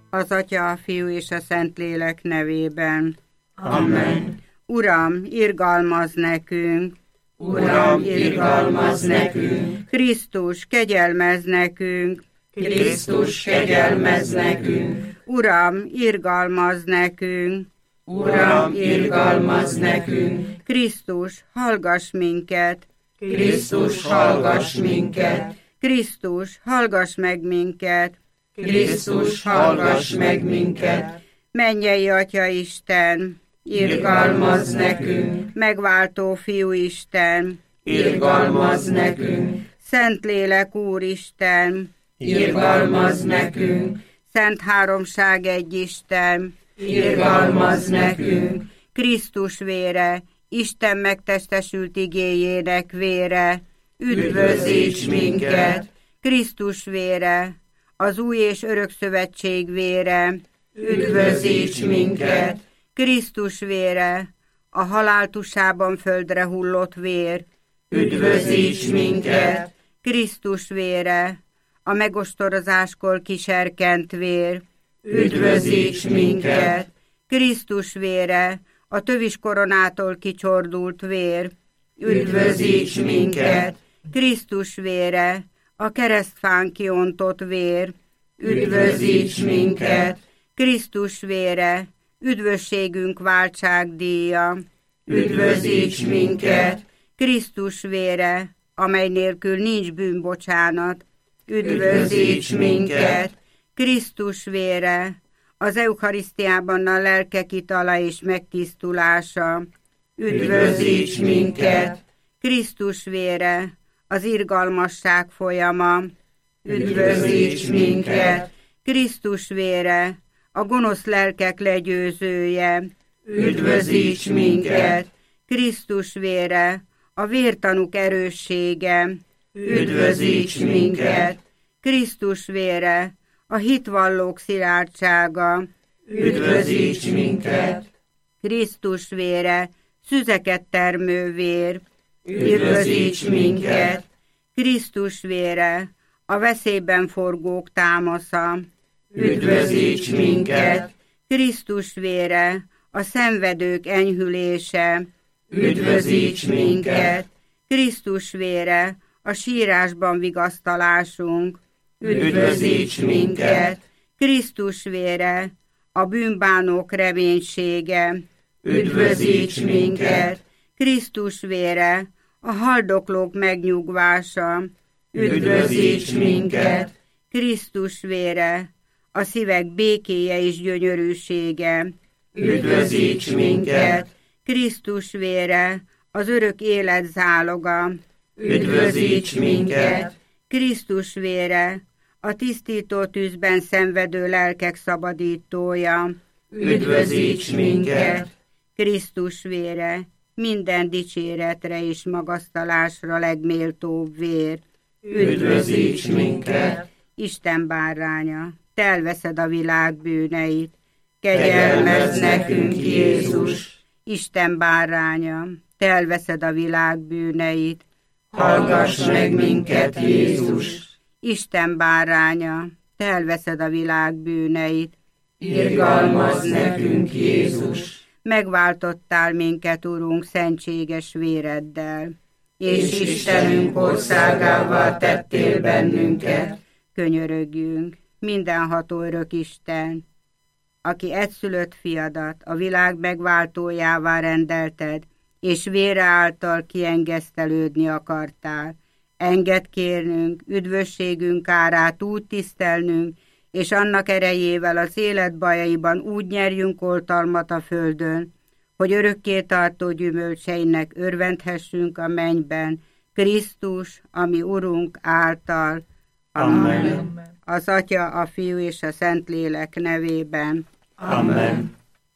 Az Atya, a Fiú és a Szentlélek nevében. Amen. Uram, irgalmazz nekünk! Uram, irgalmazz nekünk! Krisztus, kegyelmezz nekünk! Krisztus, kegyelmezz nekünk! Uram, irgalmazz nekünk! Uram, irgalmazz nekünk! Krisztus, hallgass minket! Krisztus, hallgass minket! Krisztus, hallgass meg minket! Krisztus, hallgass meg minket! Mennyei Atya Isten! Irgalmazz nekünk! Megváltó Fiú Isten! Irgalmazz nekünk! Szentlélek Úristen! Irgalmazz nekünk! Szent Háromság egy Isten! Irgalmazz nekünk! Krisztus vére, Isten megtestesült igéjének vére, Üdvözíts minket! Krisztus vére, az új és örök szövetség vére, Üdvözíts minket! Krisztus vére, a halál tusában földre hullott vér, Üdvözíts minket! Krisztus vére, a megostorozáskor kiserkent vér, Üdvözíts minket! Krisztus vére, a tövis koronától kicsordult vér, Üdvözíts minket! Krisztus vére, a keresztfán kiontott vér, Üdvözíts minket! Krisztus vére, üdvösségünk váltságdíja, Üdvözíts minket! Krisztus vére, amely nélkül nincs bűnbocsánat, Üdvözíts minket! Krisztus vére, az eucharisztiában a lelkek itala és megtisztulása, Üdvözíts minket! Krisztus vére, az irgalmasság folyama, Üdvözíts minket! Krisztus vére, a gonosz lelkek legyőzője, Üdvözíts minket! Krisztus vére, a vértanúk erőssége, Üdvözíts minket! Krisztus vére, a hitvallók szilárdsága, Üdvözíts minket! Krisztus vére, szüzeket termő vér, Üdvözíts minket! Krisztus vére, a veszélyben forgók támasza, Üdvözíts minket! Krisztus vére, a szenvedők enyhülése, Üdvözíts minket! Krisztus vére, a sírásban vigasztalásunk, Üdvözíts minket! Krisztus vére, a bűnbánók reménysége, Üdvözíts minket! Krisztus vére, a haldoklók megnyugvása, Üdvözíts minket! Krisztus vére, a szívek békéje és gyönyörűsége, Üdvözíts minket! Krisztus vére, az örök élet záloga, Üdvözíts minket! Krisztus vére, a tisztító tűzben szenvedő lelkek szabadítója, Üdvözíts minket! Krisztus vére, minden dicséretre és magasztalásra legméltóbb vér, Üdvözíts minket! Isten báránya, te elveszed a világ bűneit, Kegyelmezz nekünk, Jézus! Isten báránya, te elveszed a világ bűneit, Hallgass meg minket, Jézus! Isten báránya, te elveszed a világ bűneit, Irgalmazz nekünk, Jézus! Megváltottál minket, Urunk, szentséges véreddel, És Istenünk országává tettél bennünket. Könyörögjünk, mindenható örök Isten, aki egyszülött fiadat a világ megváltójává rendelted, és vére által kiengesztelődni akartál. Engedd kérnünk, üdvösségünk árát úgy tisztelnünk, és annak erejével az élet bajaiban úgy nyerjünk oltalmat a földön, hogy örökké tartó gyümölcseinek örvendhessünk a mennyben, Krisztus, ami Urunk által. Amen. Az Atya, a Fiú és a Szentlélek nevében. Amen.